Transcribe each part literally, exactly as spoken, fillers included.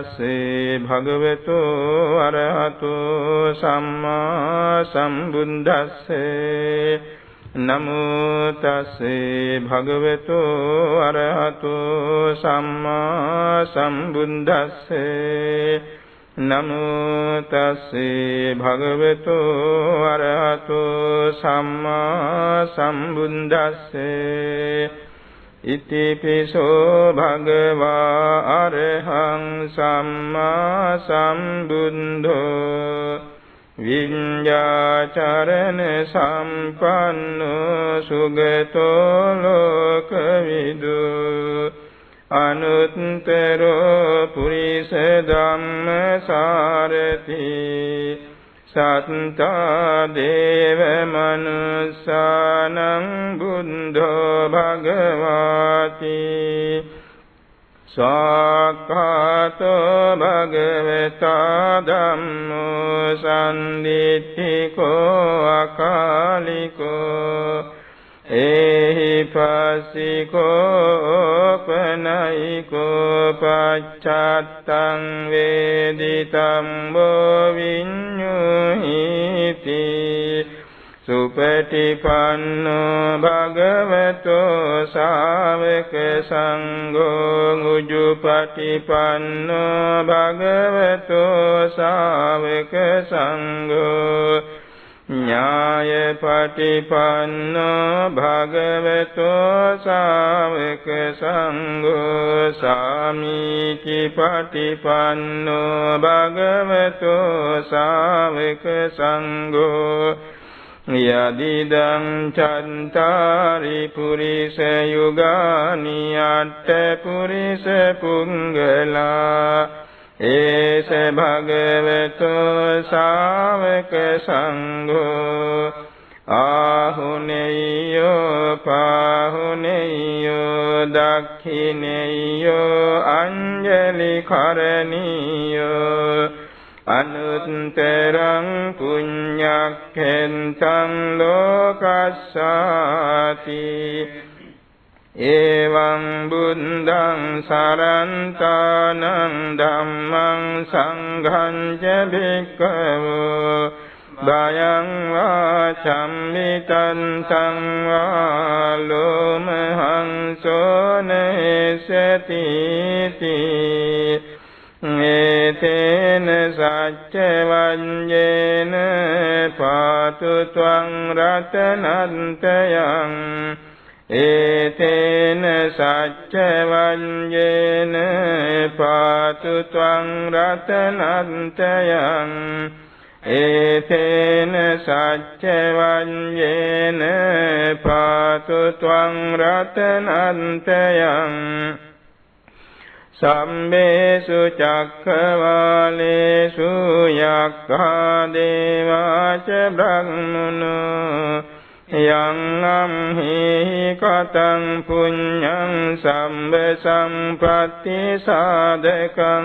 තස්සේ භගවතු අරහතු සම්මා සම්බුද්දස්සේ නමෝ තස්සේ භගවතු අරහතු සම්මා සම්බුද්දස්සේ නමෝ තස්සේ භගවතු අරහතු සම්මා සම්බුද්දස්සේ ඉතිපිසෝ භගවා අරහං සම්මා සම්බුද්ධෝ විඤ්ඤාචරණ සම්පන්නෝ සුගතෝ ලෝකවිදු අනුත්තරෝ පුරිස ධම්මසාරති සත්තා දේව මනුස්සානං බුද්ධෝ භගවාති සාක්ඛාතෝ භගවතා ධම්මෝ සම්දිත්තිකෝ අකාලිකෝ ඒහි පස්සිකෝ පනයිකෝ පච්චත්තං වේදිතං බෝ විඤ්ඤුහිති සුපටිපන්නෝ භගවතෝ ශාවක සංඝෝ උජුපටිපන්නෝ භගවතෝ ශාවක සංඝෝ ඥායපටිපන්නෝ භගවතෝ ශාවක සංඝෝ සාමීචිපටිපන්නෝ භගවතෝ ශාවක සංඝෝ යදිදං චන්තාරි පුරිස යුගානි අට්ඨ පුරිස පුංගලා ඒස භගවතෝ ශාවක සංඝෝ ආහුනේයෝ පාහුනේයෝ දක්ඛිනේයෝ අංජලි කරණීයෝ අනුත්තරං පුඤ්ඤක්ඛෙන්තං ලෝකස්සාති එවං බුද්ධං සරන්තානං ධම්මං සංඝං ච භික්ඛවෝ භයං වාචම්මිතං සංවා ලෝමහංසෝ නේසති ඒතේන සච්ච වඤ්ඤේන පාතු ත්වං රතනන්තයං ඒතේන සච්ච වඤ්ඤේන පාතු ත්වං රතනන්තයං ඒතේන සච්ච වඤ්ඤේන පාතු ත්වං රතනන්තයං සම්මේසු චක්ඛවාලේසු යක්ඛා දේවාච බ්‍රහ්මනෝ යං අම්හි කතං පුඤ්ඤං සම්බ සම්පත්ති සාධකං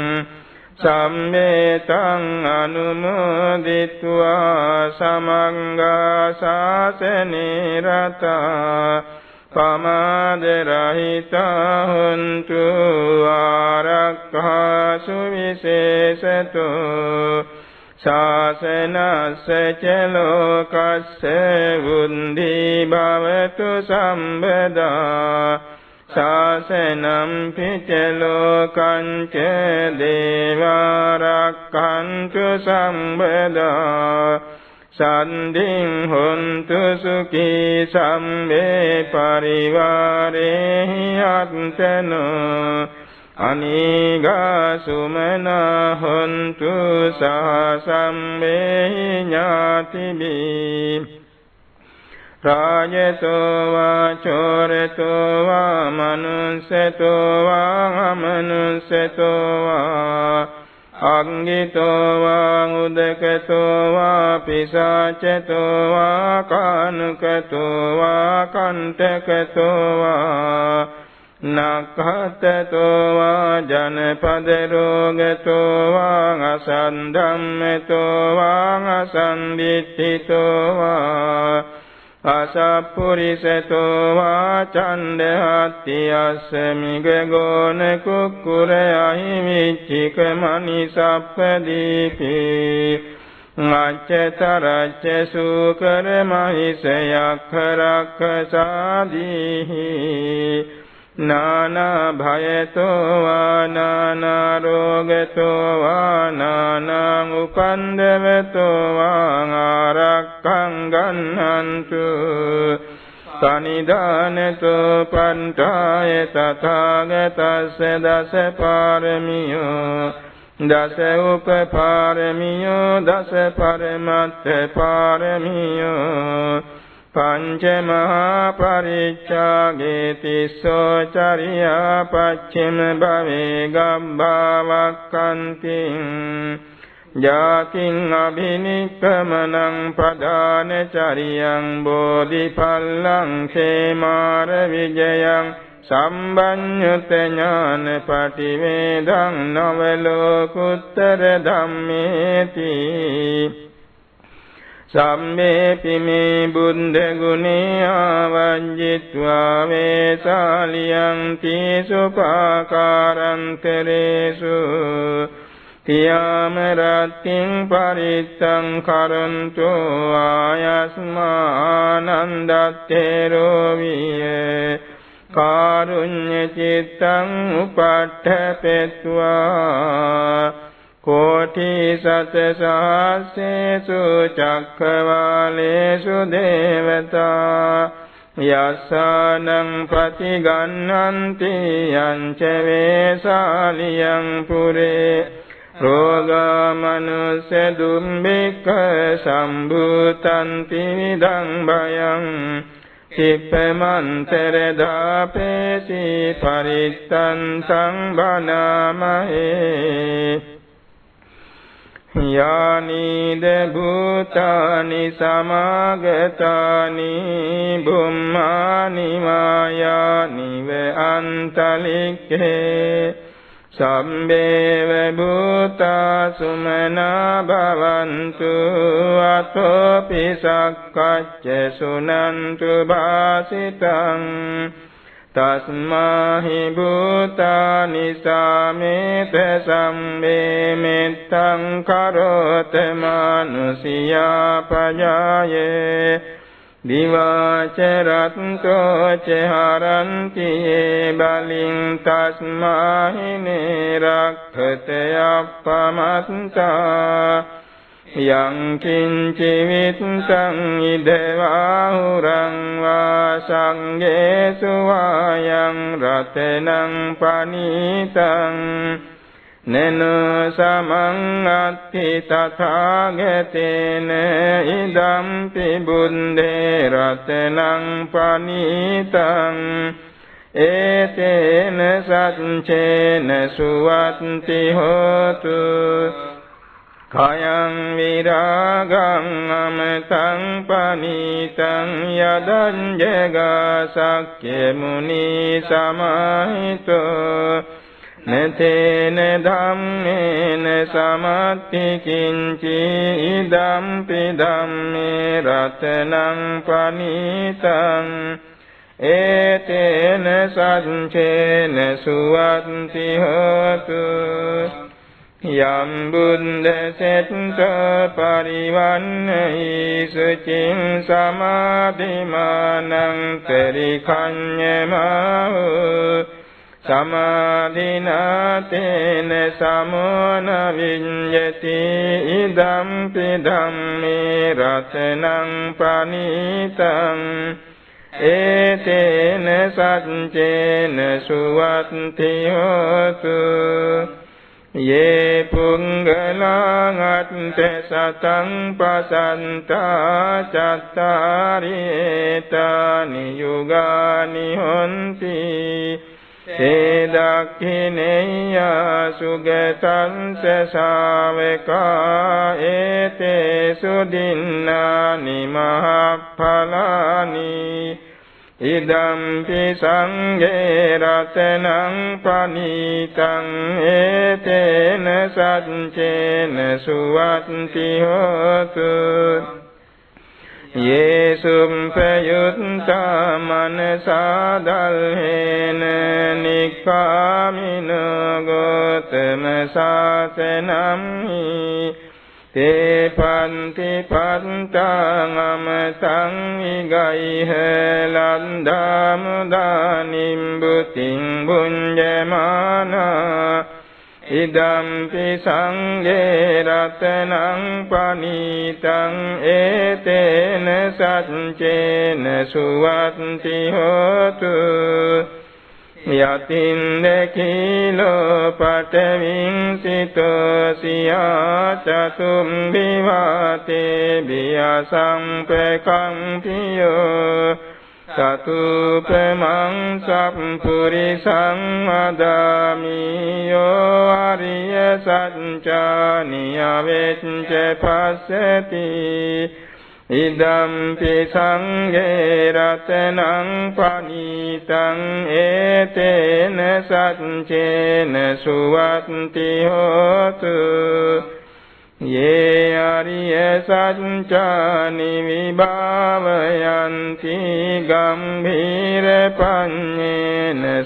සම්මේතං අනුමෝදිත්වා සමංගා ශාසනේ රතා පමාද රහිතා හොන්තු ආරක්ඛා සුවිශේෂතෝ ශාසනස්ස ච ලෝකස්ස වුන්දි භවතු සම්බදා ශාසනම් පිච ලෝකං ච දේවාරක්ඛන්තු සම්බදා සන්ධින් හොන්තු සුඛී සම්මේ පරිවාරේහි අත්තනෝ අනීගා සුමනා හොන්තු සාසම්මේ ඥාතිබී රාජතෝ වා චෝරතෝ වා මනුස්සතෝ වා අමනුස්සතෝ වා අංගිතෝ වා උදකතෝ වා පිසාචතෝ වා කානුකතෝ වා කණ්ඨකතෝ වා නක්ඛතතෝ වා ජනපද රෝගතෝ වා අසන්ධම්මතෝ වා අසන්දිට්ඨිතෝ වා අසප්පුරිසතෝ වා චණ්ඩහත්ති අස්ස මිගගෝන කුක්කුර අහිමිච්චික මනිසප්පදීපි අච්චතරච්ච සූකර මහිසයක් රක්ඛසාදීහි නානා භයතෝ වා නානා රෝගතෝ වා නානා උපන්දවතෝ වා ආරක්ඛං ගන්නන්තු සනිදානතෝ පන්ඨාය තථාගතස්ස දස පාරමියෝ දස උපපාරමියෝ දස පරමත්ථ පාරමියෝ පංච මහා පරිච්ඡාගේ තිස්සෝ චරියා පච්චිම භවේ ගම්භාවක්ඛන්ති ජාතින් අභිනික්කමනං ප්‍රදාන චරියං බෝධිපල්ලං සේමාර විජයං සම්බඤ්ඤුත ඥාන පටිවේදං නවලෝකුත්තර ධම්මේති සම්මේපි මේ බුද්ධ ගුණේ ආවජ්ජිත්වා වේසාලියං තීසුපාකාරන්තරේසු තියාම රත්තිං පරිත්තං කරන්තු ආයස්මානන්දත්තේරෝ වියේ කාරුණ්‍ය චිත්තං උපට්ඨපෙත්වා කෝටි සත සහස්සේසු චක්ඛවාලේසු දේවතා යස්සානං ප්‍රතිගන්නන්ති යංච වේසාලියං පුරේ රෝගා මනුස්ස දුම්බික්ඛ සම්භූතන්ති විදං භයං සිප්පමන්තර දාපේසි පරිත්තං සංබනාමහේ යානිද භූතානි සමාගතානි බුම්මානි මායානි වේ අන්තලික්ඛේ සම්බේව භූතා සුමනා භවන්තු අතෝපි සක්කච්ඡ සුනන්තු භාසිතං තස්මාහි භූතානි සාමේත සම්මේ මෙත්තං කරෝත මානුසියා පජායේ දිවාච රත්තෝ ච හරන්ති බලින් තස්මාහි නිරක්ඛත අප්පමත්තා යං කිංචි විත්තං ඉදවාහුරං වා සංඝේසු වායං රතනං පනීතං නනෝ සමං අත්ථි තථාගතේන ඉදම්පි බුද්දේ රතනං පනීතං ඒතේන සච්චේන සුවත්ති හෝතු කයං විරාගං අමතං පනීතං යදං ජගා සක්ඛ්‍ය මුනි සමාහිතෝ නතේන ධම්මේන සමත්ති කිංචි ඉදම්පි ධම්මේ රතනං පනීතං ඒතේන සච්චේන සුවත්ති හෝතු යම් බුද්ධ සෙත්ත පරිවන්නයි සුචින් සමාධිමානං තරිඛඤ්ඤමහු සමාධිනාතේන සමෝන විඤ්ඤති ඉදම්පි ධම්මේ රතනං පනීතං ඒතේන සච්චේන සුවත්ති හෝතු ये पुंगलां अट्टे सतं पसंता चत्तारि एतानि युगानि हन्ति ते दक्षिणेया सुगतं सावका एते सुदिन्नानि महाफलानि ඉදම්පි සංඝේ රතනං පනීතං ඒතේන සච්චේන සුවත්ති හෝතු Yesum payutta manasa dalhena nikkamino gotama sasanam te panti pantang amatang igaihe landamudanim buting bunjamana idampi sangge ratanang panitang etena satcena suvatti hotu yatin dekilo pataving sito siya chatum bivate biyasang pekang piyo Satu pemang sampurisang adami yo ariya sanca niyavecce passati idam pisangge ratanang panitang etena satcena suvatti hotu Ye ariya sancani vibhavayanti gambhira panyena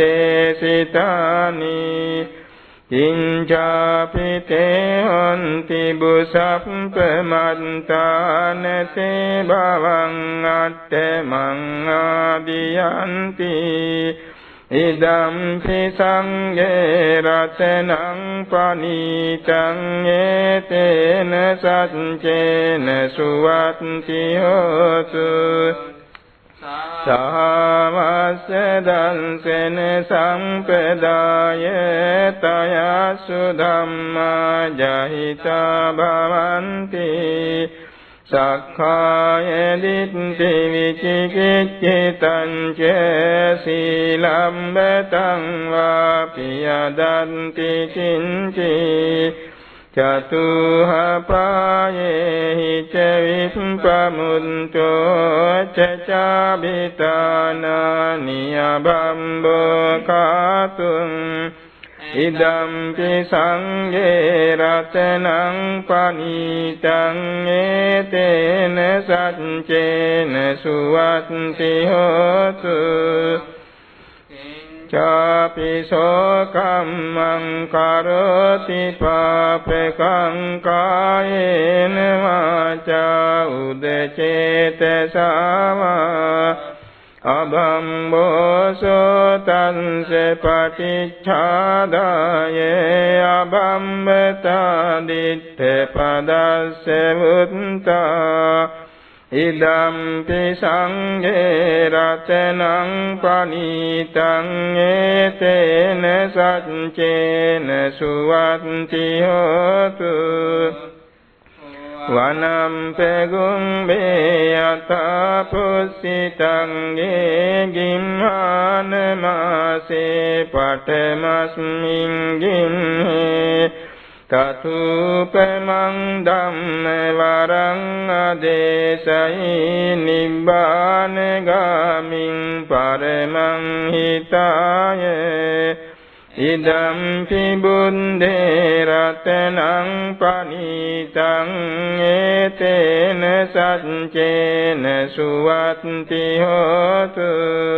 sudesitani incapi te honti busappamantana te bhavang attamang adiyanti idam pisangge ratanang panitang etena satcena suvatti hotu sahavasya dansena sampedaya taya sudhamma jahita bhavanti Sakkaya ditti vicikiccitan ca silambatang vapiyadanti kinci catuhapaye ca vimpamunto cacabitana niyabambo katung idam pisangge ratanang panitang etena satcena suvatti hotu capi sokammang karoti papekang kayena vaca udecetesava Abhambo sotanse patichadaye abhambeta ditte padasse vutta idam pisangge ratanang panitang etena satcena suvatti hotu Vanam pegung beyata pusitang gimhana mase patamasming gimhe tatu pemang dhamme varang adesai nibbana gaming paramang hitaye idam pibuddhe ratanang panitang etena satcena suvatti hotu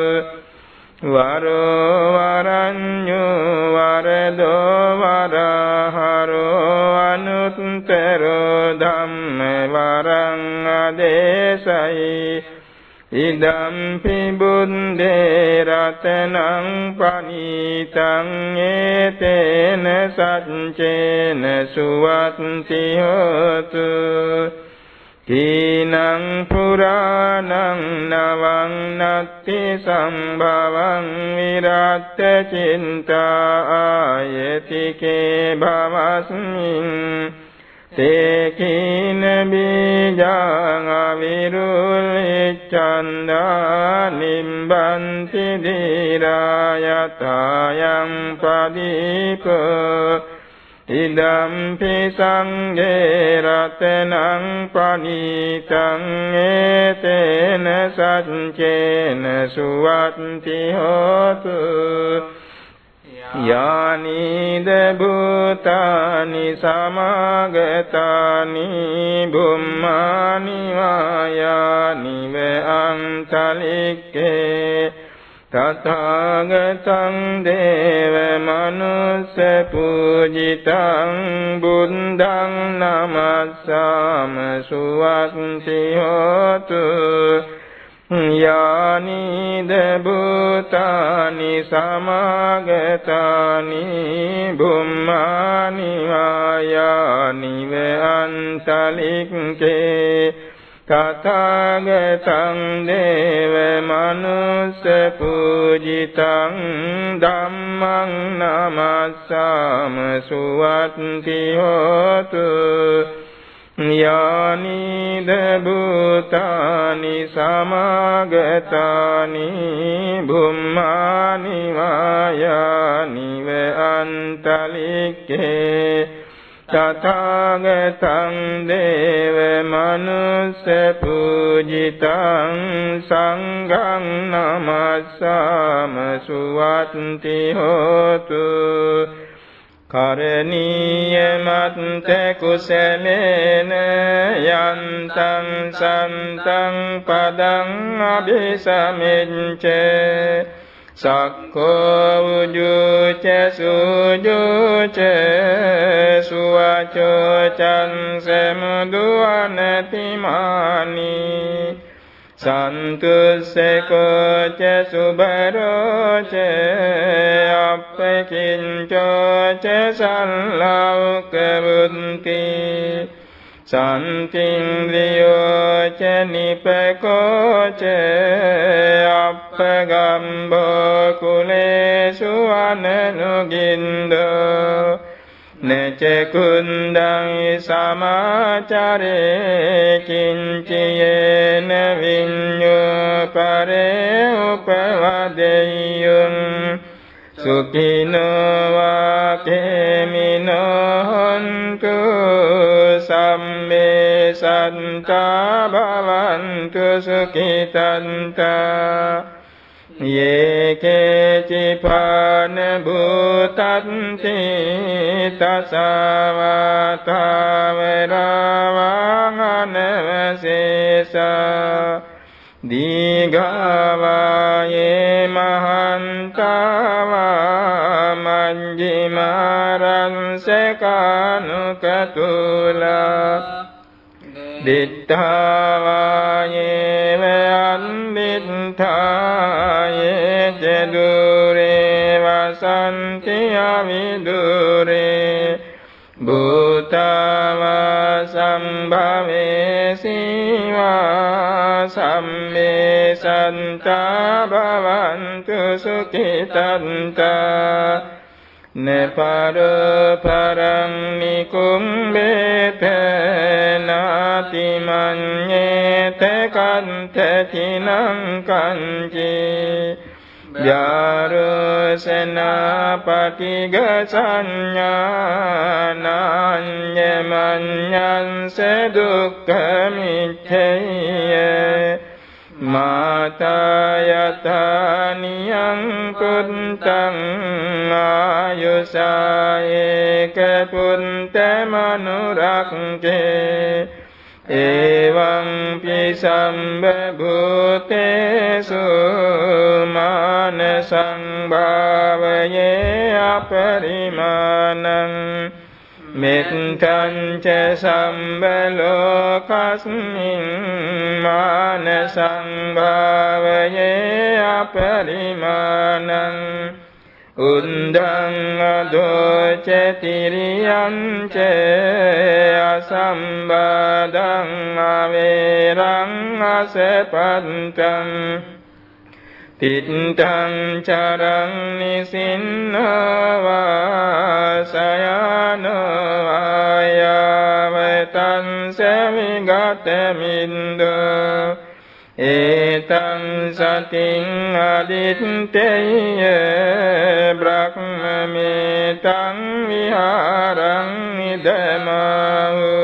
varo varanyo varado varaharo anuttaro dhamme varang adesai idam pibuddhe ratanang panitang etena satcena suvatti hotu tinang puranang navang natti sambhavang viratta cinta ayatike bhavasmin te kina bijang avirulicchanda nimbanti dirayatayang padipa idam pisangge ratanang panitang etena satcena suvatti hotu යානිද භූතානි සමාගතානි බුම්මානි වායානි වේඅන්තලික්කේ තථාගතං දේව මනුස්ස පූජිතං බුද්ධං නමස්සාම සුවත්ති හෝතු යානිද භූතානි සමාගතානි බුම්මානි වායානි වේඅන්තලික්කේ තථාගතං දේව මනුස්ස පූජිතං ධම්මං නමස්සාම සුවත්ති හෝතු යානිද භූතානි සමාගතානි බුම්මානි වායානි වේඅන්තලික්කේ තථාගතං දේව මනුස්ස පූජිතං සංඝං නමස්සාම සුවත්ති හෝතු කරණීය මත්ත කුසලේන යන්තං සන්තං පදං අபிසමෙච්ච සක්ඛෝ උජුච සුජුච සුවචෝ චන්සමුදුවනතිමානි සන්තුස්සකෝ ච සුබරෝ ච අප්පකින්චෝ ච සල්ලෞක බුද්ධි සන්තින්ද්‍රියෝ ච නිපකෝ ච අප්පගම්බෝ කුලේසු අනනුගින්දෝ නච කුණ්ඩං සමාචරේ කිංචයේන විඤ්ඤෝ පරේ උපවදෙය්‍යං සුඛිනෝ වාකේමිනෝ හොන්තු සම්මේ සන්තා භවන්තු සුඛිතන්තා යේකේචි පාන භූතන්ති තසවතාවරවංගනවසේසා දීඝාවායේ මහන්තාවා මංජිමාරංසකානුකතුලා දිත්තාවායේ වයන්දිත්තායේ ජදුරේ වසන්ති අවිදුරේ භූතාවා සම්භවේ සීවා සම්මේ සන්තා භවන්තු සුඛිතන්තා නපර පරං නිකුම්බේත නාති මඤ්ඤේත කන්තචිනං කංචි යාරසනා පටිග සංඥානඤ්ඤමඤ්ඤංස දුක්ඛමිච්ඡය මාතායතනියං පුත්තං ආයුසායේක පුත්තමනුරක්ඛේ එවං පිසම්බභූතේසු මාන සංභාවයේ අපරිමාණං මෙත්තං ච සම්බලෝකස්මින් මාන සංභාවයේ අපරිමාණං උන්දං අදෝච තිරියං ච අසම්බදං අවේරං අසපන්තං තිත්තං චරං නිසින්නවා සයනවා ආයවතං සවිගතමින්දෝ ඒතං සතින් අදිත්තේය බ්‍රහ්මමේතං විහාරං නිදමාවු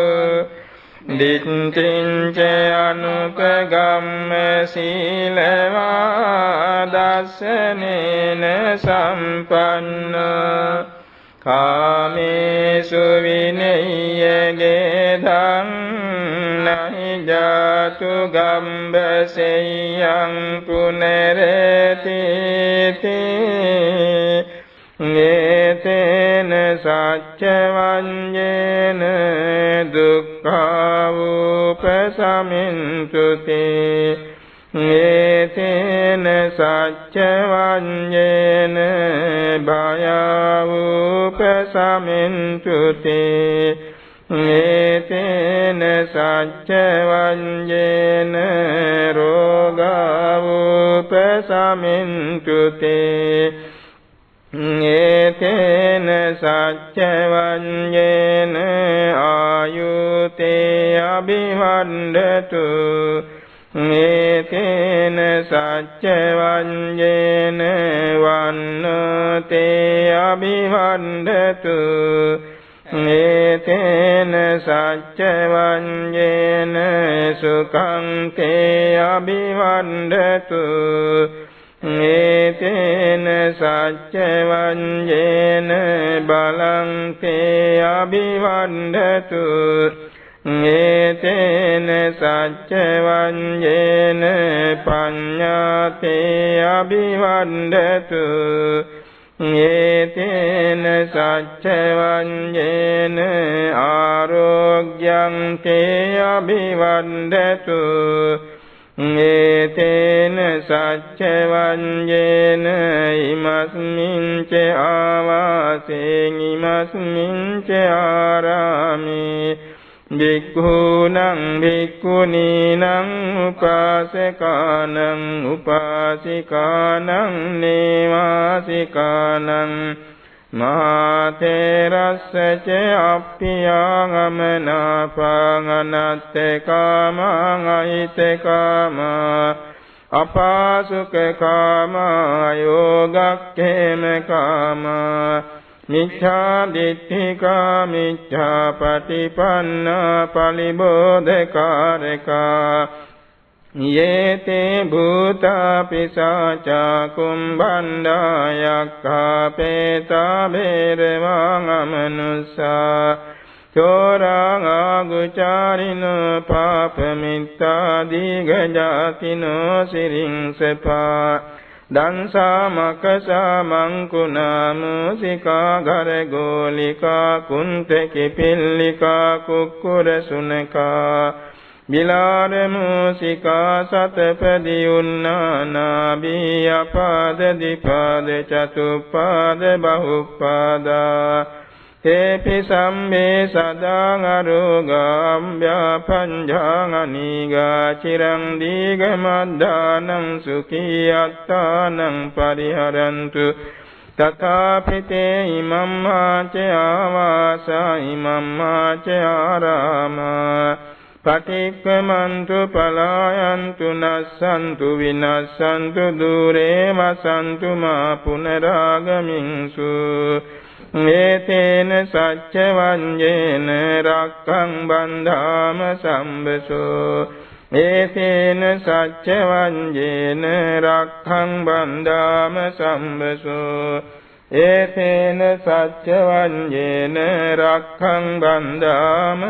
දිට්ඨිං ච අනුපගම්ම සීලවා දස්සනේන සම්පන්නෝ කාමේසු විනය්‍යගේ ධම් නහි ජාතු ගම්බසෙයං පුනරති නේතේන සච්ච වඤ්ඤේන දුක්ඛාවුපසමින්තුති නේතේන සච්ච වඤ්ඤේන භයාවුපසමින්තුති නේතේන සච්ච වඤ්ඤේන රෝගාවුපසමින්තුති නේතේන සච්ච වඤ්ඤේන ආයුතේ අභිවණ්ඩතු නේතේන සච්ච වඤ්ඤේන වන්නතේ අභිවණ්ඩතු නේතේන සච්ච වඤ්ඤේන සුඛං තේ අභිවණ්ඩතු නේතේන සච්ච වඤ්ඤේන බලං තේ අභිවණ්ඩතු නේතේන සච්ච වඤ්ඤේන පඤ්ඤාතේ අභිවණ්ඩතු නේතේන සච්ච වඤ්ඤේන ආරෝග්‍යං තේ අභිවණ්ඩතු නේතේන සච්ච වඤ්ඤේන ඉමස්මින් ච ආවාසේන් ඉමස්මින් ච ආරාමේ භික්ඛූනං භික්ඛුනීනං උපාසකානං උපාසිකානං නේවාසිකානං මහතේරස්ස ච අප්පියාගමනාපං අනත්තකාමං අහිතකාමා අපාසුකකාමා යෝගක්ඛේමකාමා මිච්ඡා දිට්ඨිකා මිච්ඡා පටිපන්නා පලිබෝධකාරකා යේතේ භූතා පිසාචා කුම්භණ්ඩා යක්ඛා පේතා භේරවාං අමනුස්සා චෝරං ආගුචාරිනෝ පාපමිත්තා දීඝජාතිනෝ සිරින්සපා දංසා මකසා මංකුණා මූසිකා ගරගෝලිකා කුන්තකි පිල්ලිකා කුක්කුර සුනකා බිලාර මූසිකා සතපදි උන්නානා බියපාද දිපාද චතුප්පාද බහුප්පාදා තේපි සම්මේ සදාං අරෝගාම් ව්‍යාපංජාං අනීගා චිරං දීගමද්දානං සුඛී අත්තානං පරිහරන්තු තථාපිතේ ඉමම්මා ච ආවාසා ඉමම්මා ච ආරාමා පටික්කමන්තු පලායන්තු නස්සන්තු විනස්සන්තු දුරේ වසන්තු මා පුනරාගමින්සු නේතේන සච්ච වඤ්ඤේන රක්ඛං බන්ධාම සම්බසෝ නේතේන සච්ච වඤ්ඤේන රක්ඛං බන්ධාම සම්බසෝ ඒතේන සච්ච වඤ්ඤේන රක්ඛං බන්ධාම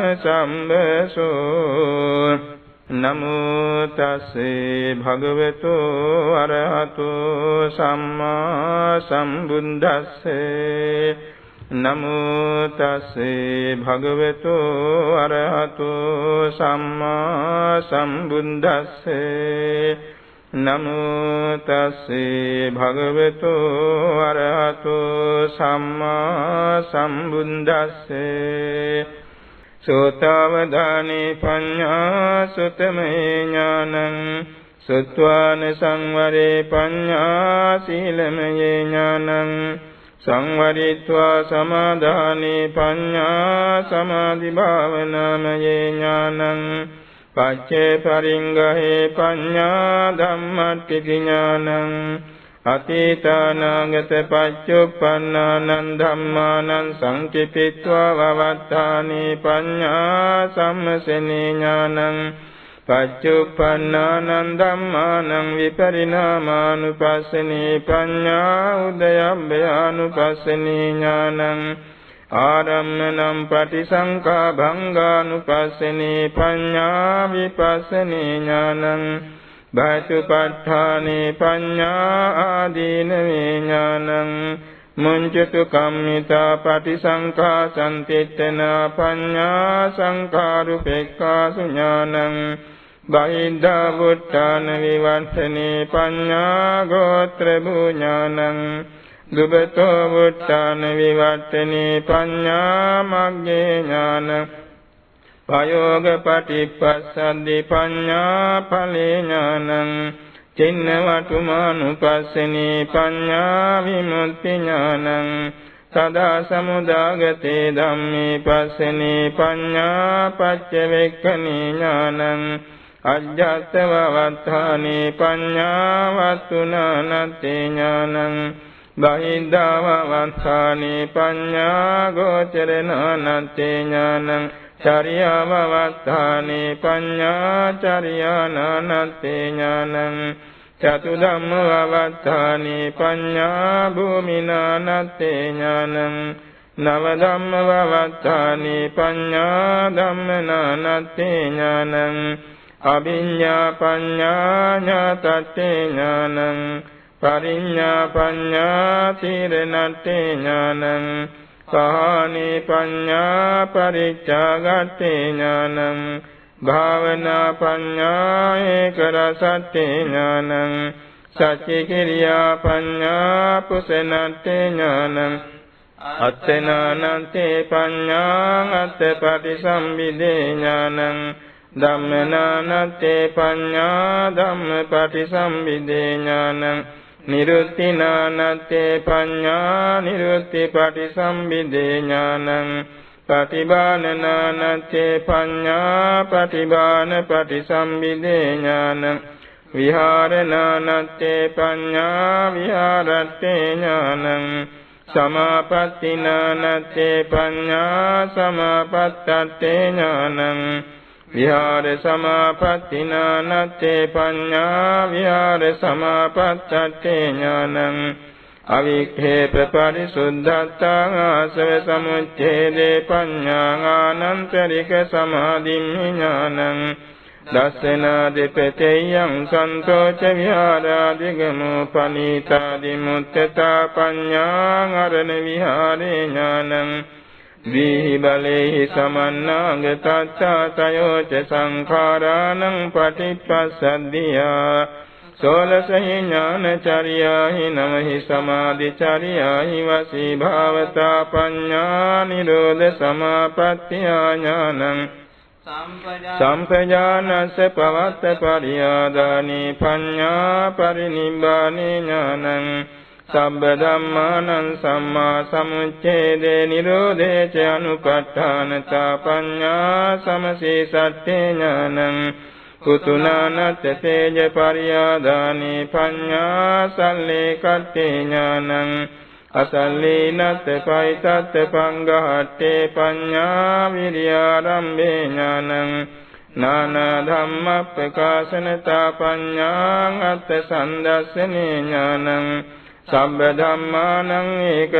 සම්බසෝ නමෝ තස්සේ භගවතු අරහතෝ සම්මා සම්බුද්දස්සේ නමෝ තස්සේ භගවතු අරහතෝ සම්මා සම්බුද්දස්සේ නමෝ තස්සේ භගවතු අරහතෝ සම්මා සම්බුද්දස්සේ සෝතාවදානේ පඤ්ඤා සුතමේ ඥානං සුත්වාන සංවරේ පඤ්ඤා සීලමයේ ඥානං සංවරිත්වා සමාදානේ පඤ්ඤා සමාධි භාවනාමයේ ඥානං පච්චේ පරිංගහේ පඤ්ඤා ධම්මට්ඨි ඥානං අතීතානාගත පච්චුප්පන්නානං ධම්මානං සංකිපිත්වා වවත්තානි පඤ්ඤා සම්මසනේ ඥානං පච්චුප්පන්නානං ධම්මානං විපරිණාමානුපස්සනේ පඤ්ඤා උදයබ්බයානුපස්සනේ ඥානං ආරම්මණං පටිසංඛා භංගානුපස්සනේ පඤ්ඤා විපස්සනේ ඥානං භාතුපට්ඨානේ පඤ්ඤා ආදීනවේ ඥානං මුංචතු කම්මිතා පටිසංඛා සම්තිත්තනා පඤ්ඤා සංඛාරුපෙක්ඛාසු ඥානං බහිද්ධා වුට්ඨාන විවර්තනේ පඤ්ඤා ගෝත්‍ර භූඥානං දුබතෝ වුට්ඨාන විවර්තනේ පඤ්ඤා මග්ගේ ඥානං පයෝග පටිපස්සද්දි පඤ්ඤා ඵලේ ඥානං චින්නවතුමානුපස්සනේ පඤ්ඤා විමුක්ති ඥානං සදා සමුදාගතේ ධම්මේ පස්සනේ පඤ්ඤා පච්චවෙක්ඛනේ ඥානං අජ්ජත්ව වත්තානේ පඤ්ඤා වත්තුනානත්තේ ඥානං බහිද්ධාව වත්තානේ පඤ්ඤා ගෝචරනානත්තේ ඥානං චරියාව වත්තානේ පඤ්ඤා චරියානානත්තේ ඥානං චතු ධම්ම වත්තානේ පඤ්ඤා භූමිනානත්තේ ඥානං නව ධම්ම වත්තානේ පඤ්ඤා ධම්මනානත්තේ ඥානං අභිඤ්ඤා පඤ්ඤා ඥාතත්තේ ඥානං පරිඤ්ඤා පඤ්ඤා තීරණත්තේ ඥානං සහානේ පඤ්ඤා පරිච්ඡාගත්තේ ඥානං භාවනා පඤ්ඤා ඒකරසත්තේ ඥානං සච්චි කිරියා පඤ්ඤා පුසනත්තේ ඥානං අත්තනානත්තේ පඤ්ඤා අත්තපටිසම්භිදේ ඥානං ධම්මනානත්තේ පඤ්ඤා ධම්මපටිසම්භිදේ ඥානං නිරුත්තිනානත්තේ පඤ්ඤා නිරුත්ති පටිසම්භිදේ ඥානං පටිභානනානත්තේ පඤ්ඤා පටිභාන පටිසම්භිදේ ඥානං විහාරනානත්තේ පඤ්ඤා විහාරත්තේ ඥානං සමාපත්තිනානත්තේ පඤ්ඤා සමාපත්තත්තේ ඥානං විහාර සමාපත්තිනානත්තේ පඤ්ඤා විහාර සමාපත්තත්තේ ඥානං අවික්ඛේප පරිසුද්ධත්තාං ආසව සමුච්ඡේදේ පඤ්ඤාං සමාධිම්මි ඥානං දස්සනාදිපතේයං සන්තෝච විහාරාදිගමෝ පනීතාදි මුත්තතා පඤ්ඤාං අරණ විහාරේ ඥානං දීහි බලේහි සමන්නාගතච්ඡා තයෝච සංඛාරාණං පටිච්චසද්ධියා සෝලසහි ඥානචර්යාහි නමහි සමාධිචර්යාහි වසී භාවතා පඤ්ඤා නිරෝධ සමාපත්තියා ඥානං සම්පජානස්ස පවත්ත පරියාදානි පඤ්ඤා පරිනිබ්බානේ ඥානං සබ්බ ධම්මානං සම්මා සමුච්ඡේදේ නිරෝධේ ච අනුපට්ඨානතා පඤ්ඤා සමසේ සත්‍යේ ඥානං කුතුනානත් තේජ පරියාදානි පඤ්ඤා සල්ලේ කත්තේ ඥානං අසල්ලීනත් පයිතත් පංගහත්තේ පඤ්ඤා විරියාරම්භේ ඥානං නානා ධම්ම ප්‍රකාශනතා පඤ්ඤාං අත්ථ සම්දස්සනේ ඥානං සම්බ ධම්මානං ඒක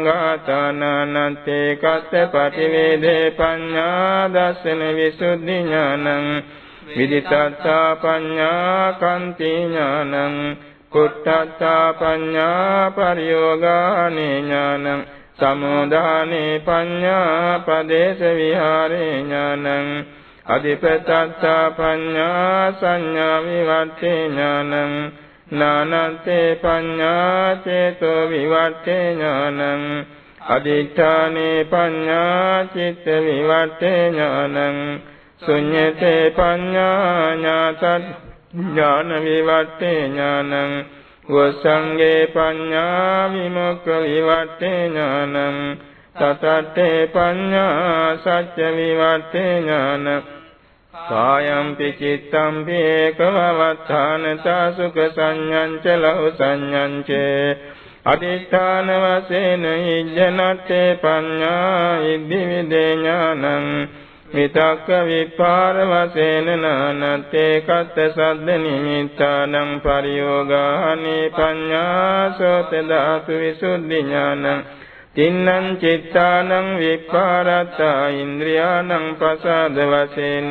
සංඝාතානන්තේ කත්ත පටිවේදේ පඤ්ඤා දස්සන විසුද්ධි ඥානං විදිතත්තා පඤ්ඤා කන්ති ඥානං කුට්ඨත්තා පඤ්ඤා පරියෝගානේ ඥානං සමුදානේ පඤ්ඤා පදේශ විහාරේ ඥානං අධිපතත්තා පඤ්ඤා සංඥා විවර්තේ ඥානං නානත්තේ පඤ්ඤා චේතෝ විවර්තේ ඥානං අදිඨානේ පඤ්ඤා චිත්ත විවර්තේ ඥානං ශුඤ්ඤතේ පඤ්ඤා ඥාතත් ඥාන විවර්තේ ඥානං වසංගේ පඤ්ඤා විමුක්ඛ විවර්තේ ඥානං තතත්තේ පඤ්ඤා සච්ච විවර්තේ ඥානං කායම් පිචිත්තම් ඒකවවත්තානතා සුඛ සංඤං ච ලහු සංඤං ච අදිඨාන වශයෙන් ඉජ්ජනත්තේ පඤ්ඤා ඉද්ධි විදේ ඥානං විතක්ක විපාර වශයෙන් නානත්තේ කත්ත සද්ද නිමිත්තානං පරියෝගානි පඤ්ඤාසෝත ධාතු විසුද්ධි ඥානං තින්නං චිත්තානං විපාරත්තා ඉන්ද්‍රියානං පසාද වශයෙන්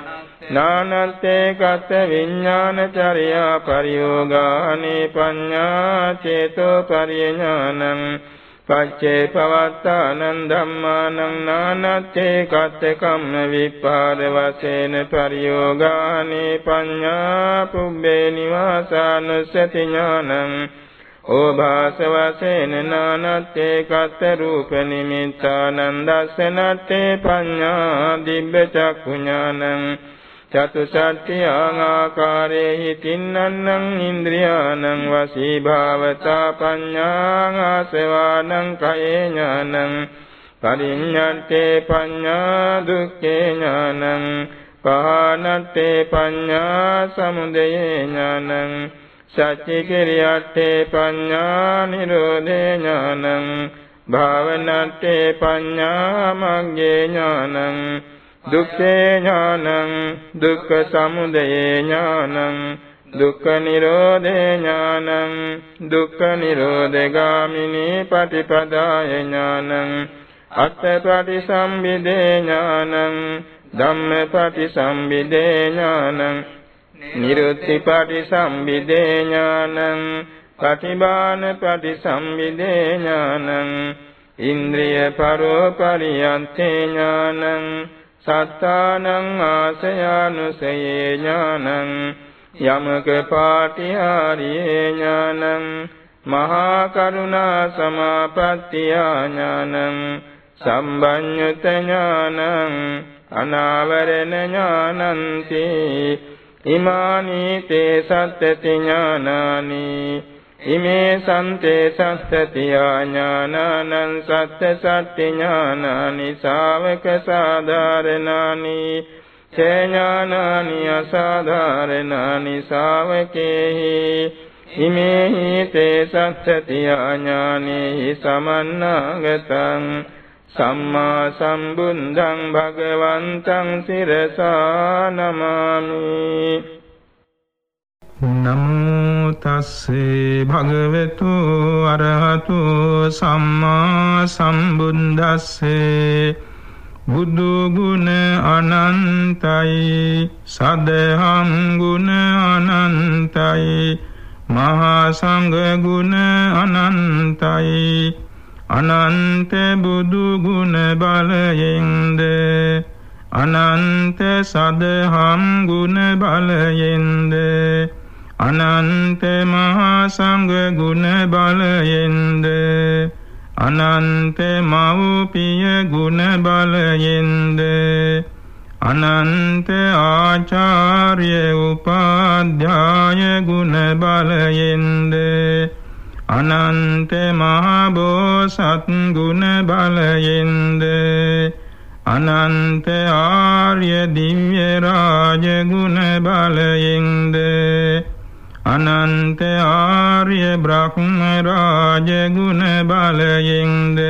නානත්තේ කත්ත විඥානචර්යා පරියෝගානි පඤ්ඤා චේතෝ පරිඥානං පච්චේ පවත්තානං ධම්මානං නානත්තේ කත්ත කම්ම විපාර වශයෙන් පරියෝගානි පඤ්ඤා පුබ්බේ නිවාසානුස්සති ඥානං ඕභාස වශයෙන් නානත්තේ කත්ත රූප නිමිත්තානං දස්සනත්තේ පඤ්ඤා දිබ්බ චක්ඛු ඥානං චතුසත්ත්‍ය ආකාරේහි තින්නන්නං ඉන්ද්‍රියානං වසී භාවතා පඤ්ඤා ආසවානං කයේ ඥානං පරිඤ්ඤත්තේ පඤ්ඤා දුක්ඛේ ඥානං පහනත්තේ පඤ්ඤා සමුදයේ ඥානං සච්චි කිරියත්තේ පඤ්ඤා නිරෝධේ ඥානං භාවනත්තේ පඤ්ඤා මග්ගේ ඥානං දුක්ඛේ ඥානං දුක්ඛ සමුදය ඥානං දුක්ඛ නිරෝධේ ඥානං දුක්ඛ නිරෝධගාමිනී පටිපදාය ඥානං අත්ථපටිසම්භිදේ ඥානං ධම්මපටිසම්භිදේ ඥානං නිරුත්තිපටිසම්භිදේ ඥානං පටිභාන පටිසම්භිදේ ඥානං ඉන්ද්‍රිය පරෝපරියන්තේ ඥානං සත්තානං ආසයානුසයේ ඥානං යමක පාටිහාරියේ ඥානං මහා කරුණා සමාපත්තිය ඥානං සම්බඤ්ඤුත ඥානං අනාවරණ ඥානන්ති ඉමානි තේ සත්තති ඥානානි ඉමේ සම්තේ සත්තති ඥානානං සත්‍ය සත්‍ය ඥානානි ශාවක සාධාරණානි චේ ඥානානි අසාධාරණානි ශාවකේහි ඉමේහි තේ සත්තති ඥානෙහි සමන්නාගතං සම්මා සම්බුද්ධං භගවන්තං සිරසා නමාමි. නමෝ තස්සේ භගවතු අරහතු සම්මා සම්බුද්දස්සේ බුදු ගුණ අනන්තයි සදහම් ගුණ අනන්තයි මහා සංඝ ගුණ අනන්තයි අනන්ත බුදු ගුණ බලයෙන්ද අනන්ත සදහම් ගුණ බලයෙන්ද අනන්ත මහා සංඝ ගුණ බලයෙන්ද අනන්ත මෞපිය ගුණ බලයෙන්ද අනන්ත ආචාර්ය උපාධ්‍යාය ගුණ බලයෙන්ද අනන්ත මහා බෝසත් ගුණ බලයෙන්ද අනන්ත ආර්ය දිව්‍ය රාජ ගුණ බලයෙන්ද අනන්ත ආර්ය බ්‍රහ්ම රාජ ගුණ බලයෙන්ද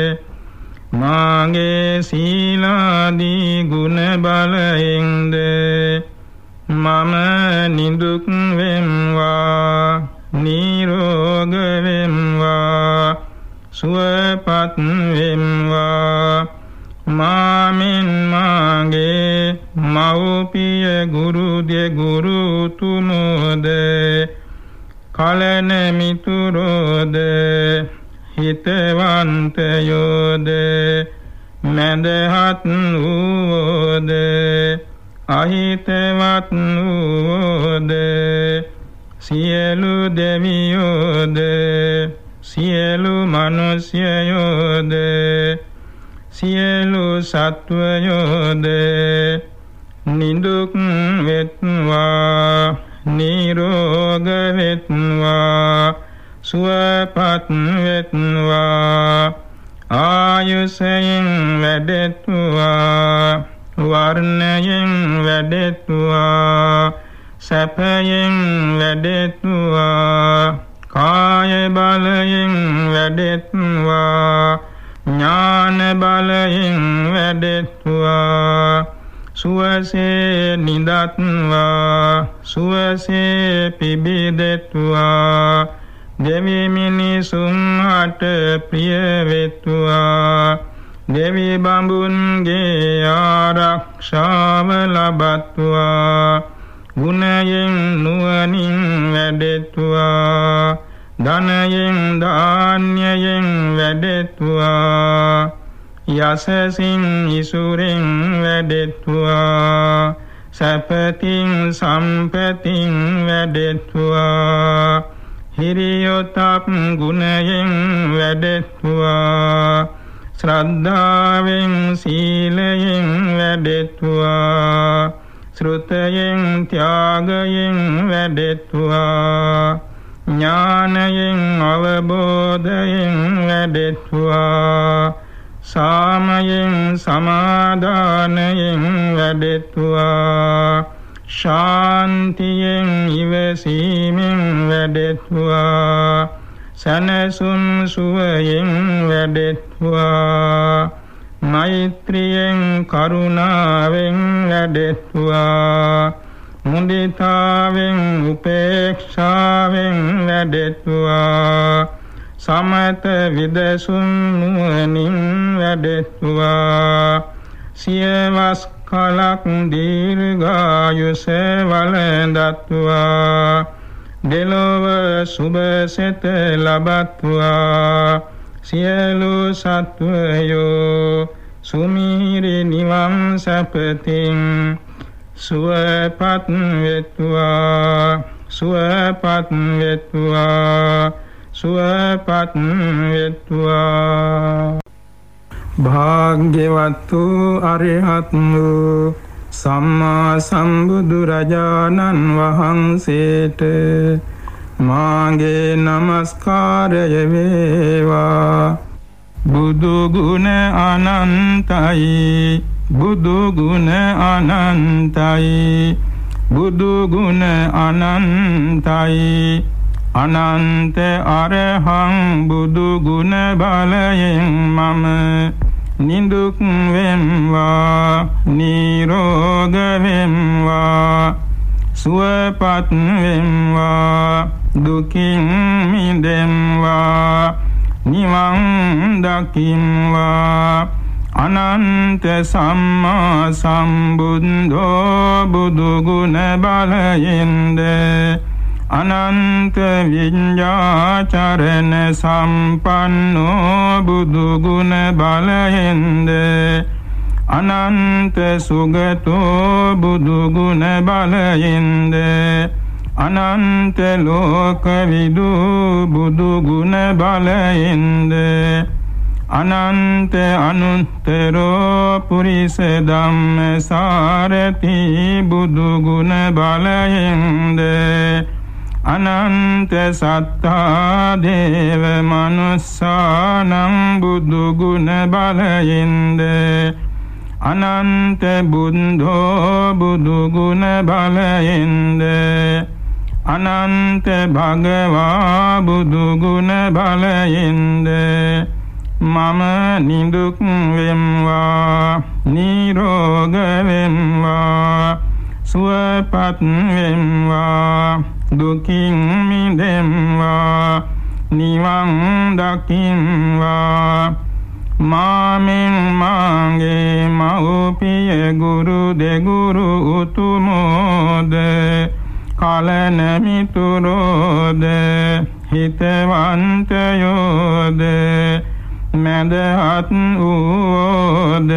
මාගේ සීලාදී ගුණ බලයෙන්ද මම නිදුක් වෙම්වා නිරෝග වෙම්වා සුවපත් වෙම්වා මාමින් මාගේ මව්පිය ගුරු දෙ ගුරු තුමෝද කලන මිතුරෝද හිතවන්තයෝද මැදහත් වූවෝද අහිතවත් වූවෝද සියලු දෙවියෝද සියලු මනුෂ්‍යයෝද සියලු සත්වයෝද නිදුක් වෙත්වා නිරෝග වෙත්වා සුවපත් වෙත්වා ආයුෂයෙන් වැඩෙත්වා වර්ණයෙන් වැඩෙත්වා සැපයෙන් වැඩෙත්වා කාය බලයෙන් වැඩෙත්වා ඥාන බලයෙන් වැඩෙත්වා සුවසේ නිදත්වා සුවසේ පිබිදෙත්වා දෙවි මිනිසුන් හට ප්‍රිය වෙත්වා දෙවි බඹුන්ගේ ආරක්ෂාව ලබත්වා ගුණයෙන් නුවණින් වැඩෙත්වා ධනයෙන් ධාන්‍යයෙන් වැඩෙත්වා යසසින් ඉසුරෙන් වැඩෙත්වා සපතින් සම්පතින් වැඩෙත්වා හිරියොතප් ගුණයෙන් වැඩෙත්වා ශ්‍රද්ධාවෙන් සීලයෙන් වැඩෙත්වා ශ්‍රුතයෙන් ත්‍යාගයෙන් වැඩෙත්වා ඥානයෙන් අවබෝධයෙන් වැඩෙත්වා සාමයෙන් සමාදානයෙන් වැඩෙත්වා ශාන්තියෙන් ඉවසීමෙන් වැඩෙත්වා සනසුන් සුවයෙන් වැඩෙත්වා මෛත්‍රියෙන් කරුණාවෙන් වැඩෙත්වා මුදිතාවෙන් උපේක්ෂාවෙන් වැඩෙත්වා සමත විදසුන් නුවණින් වැඩෙත්වා සියවස් කලක් දීර්ඝායුෂ වළඳත්වා දෙලොව සුභසෙත ලබත්වා සියලු සත්වයෝ සුමිහිරි නිවන් සැපතින් සුවපත් වෙත්වා සුවපත් වෙත්වා සුවපත් වෙත්වා භාග්‍යවත් වූ අරිහත් වූ සම්මා සම්බුදුරජාණන් වහන්සේට මාගේ නමස්කාරය වේවා. බුදු ගුණ අනන්තයි බුදු ගුණ අනන්තයි බුදු ගුණ අනන්තයි අනන්ත අරහං බුදු ගුණ බලයෙන් මම නිදුක් වෙම්වා නිරෝග වෙම්වා සුවපත් වෙම්වා දුකින් මිදෙම්වා නිවන් දකිම්වා අනන්ත සම්මා සම්බුද්ධෝ බුදු ගුණ බලයෙන්ද අනන්ත විඤ්ඤාචරණ සම්පන්නෝ බුදු ගුණ බලයෙන්ද අනන්ත සුගතෝ බුදු ගුණ බලයෙන්ද අනන්ත ලෝකවිදු බුදු ගුණ බලයෙන්ද අනන්ත අනුත්තරෝ පුරිස ධම්මසාරති බුදු ගුණ බලයෙන්ද අනන්ත සත්තා දේව මනුස්සානං බුදු ගුණ බලයෙන්ද අනන්ත බුද්ධෝ බුදු ගුණ බලයෙන්ද අනන්ත භගවා බුදු ගුණ බලයෙන්ද මම නිදුක් වෙම්වා නිරෝග වෙම්වා සුවපත් වෙම්වා දුකින් මිදෙම්වා නිවන් දකිම්වා මාමින් මාගේ මව්පිය ගුරු දෙගුරු උතුමෝද කලන මිතුරෝද හිතවන්තයෝද මැදහත් වූද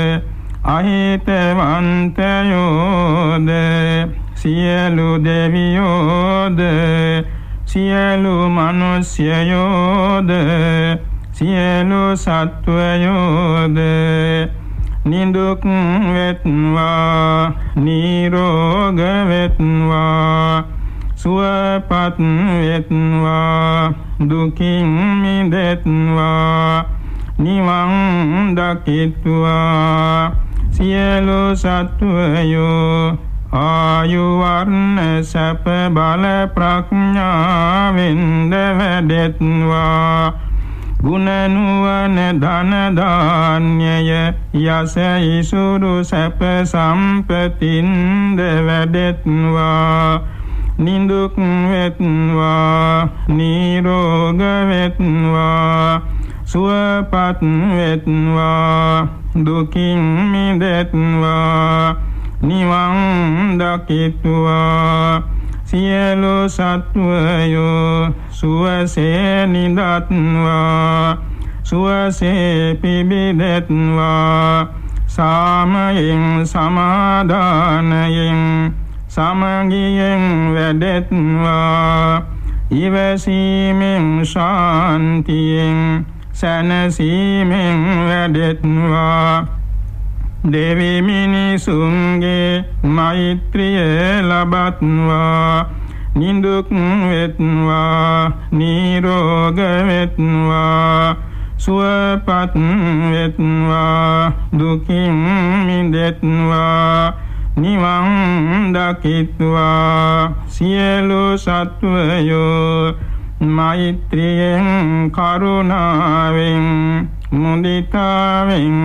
අහිතවන්තයෝද සියලු දෙවියෝද සියලු මනුෂ්‍යයෝද සියලු සත්වයෝද නිදුක් වෙත්වා නිරෝග වෙත්වා සුවපත් වෙත්වා දුකින් මිදෙත්වා නිවන් දකිත්වා සියලු සත්වයෝ ආයු වර්ණ සැප බල ප්‍රඥාවෙන් වැඩෙත්වා ගුණ නුවණ ධන ධාන්‍යය යස ඉසුරු සැප සම්පතින්ද වැඩෙත්වා නිදුක් වෙත්වා නිරෝග වෙත්වා සුවපත් වෙත්වා දුකින් මිදෙත්වා නිවන් දකිත්වා සියලු සත්වයෝ සුවසේ නිදත්වා සුවසේ පිබිදෙත්වා සාමයෙන් සමාදානයෙන් සමගියෙන් වැඩෙත්වා ඉවසීමෙන් ශාන්තියෙන් සැනසීමෙන් වැඩෙත්වා දෙවි මිනිසුන්ගේ මෛත්‍රිය ලබත්වා නිදුක් වෙත්වා නිරෝග වෙත්වා සුවපත් වෙත්වා දුකින් මිදෙත්වා නිවන් දකිත්වා සියලු සත්වයෝ මෛත්‍රියෙන් කරුණාවෙන් මුදිතාවෙන්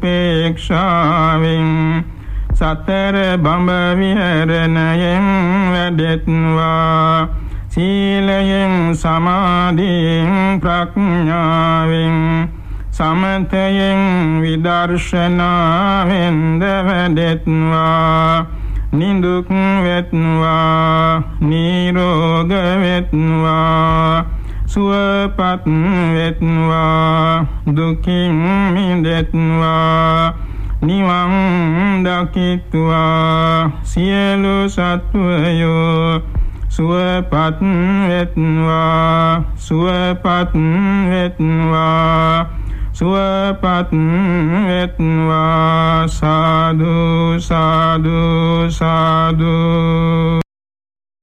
උපේක්ෂාවෙන් සතර බඹ විහරණයෙන් වැඩෙත්වා සීලයෙන් සමාධියෙන් ප්‍රඥාවෙන් සමතයෙන් විදර්ශනාවෙන් වැඩෙත්වා නිදුක් වෙත්වා නිරෝග වෙත්වා සුවපත් වෙත්වා දුකින් මිදෙත්වා නිවන් දකිත්වා සියලු සත්වයෝ සුවපත් වෙත්වා සුවපත් වෙත්වා සුවපත් වෙත්වා සාදු සාදු සාදු